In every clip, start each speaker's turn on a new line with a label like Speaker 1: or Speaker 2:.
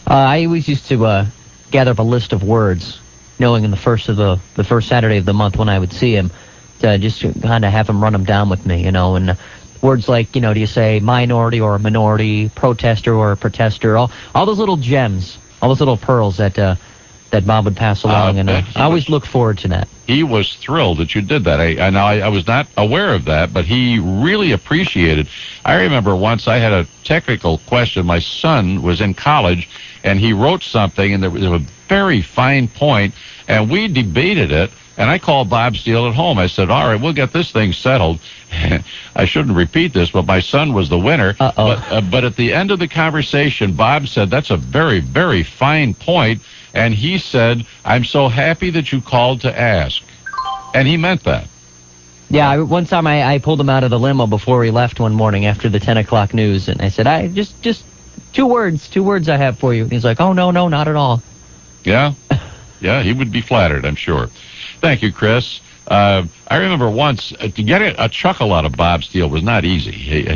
Speaker 1: I always used to gather up a list of words, knowing in the first Saturday of the month when I would see him, to just kind of have him run them down with me, and words like, do you say minority or minority, protester or protester, all those little gems, all those little pearls that Bob would pass along, and I always look forward to that.
Speaker 2: He was thrilled that you did that. I was not aware of that, but he really appreciated. I remember once I had a technical question. My son was in college, and he wrote something, and there was a very fine point, and we debated it, and I called Bob Steele at home. I said, all right, we'll get this thing settled. I shouldn't repeat this, but my son was the winner. But at the end of the conversation, Bob said, that's a very, very fine point. And he said, I'm so happy that you called to ask. And he meant that.
Speaker 1: Yeah, one time I pulled him out of the limo before he left one morning after the 10 o'clock news. And I said, I just two words I have for you. And he's like, oh, no, not at all.
Speaker 2: Yeah? Yeah, he would be flattered, I'm sure. Thank you, Chris. I remember once, to get a chuckle out of Bob Steele was not easy.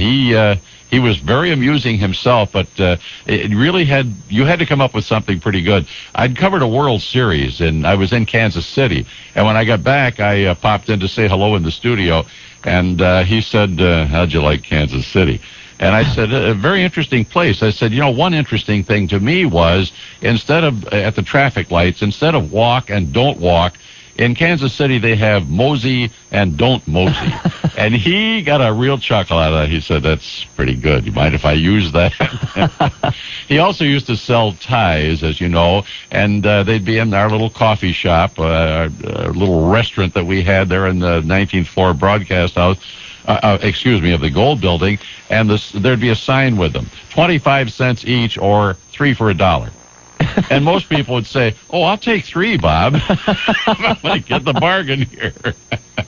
Speaker 2: He was very amusing himself, but it really you had to come up with something pretty good. I'd covered a World Series, and I was in Kansas City. And when I got back, I popped in to say hello in the studio, and he said, how'd you like Kansas City? And I said, a very interesting place. I said, one interesting thing to me was, instead of, at the traffic lights, instead of walk and don't walk, in Kansas City, they have mosey and don't mosey. And he got a real chuckle out of that. He said, that's pretty good. You mind if I use that? He also used to sell ties, as you know, and they'd be in our little coffee shop, our little restaurant that we had there in the 19th floor broadcast house, of the Gold Building, and there'd be a sign with them, 25 cents each or 3 for $1. And most people would say, oh, I'll take 3, Bob. I'm going to get the bargain here.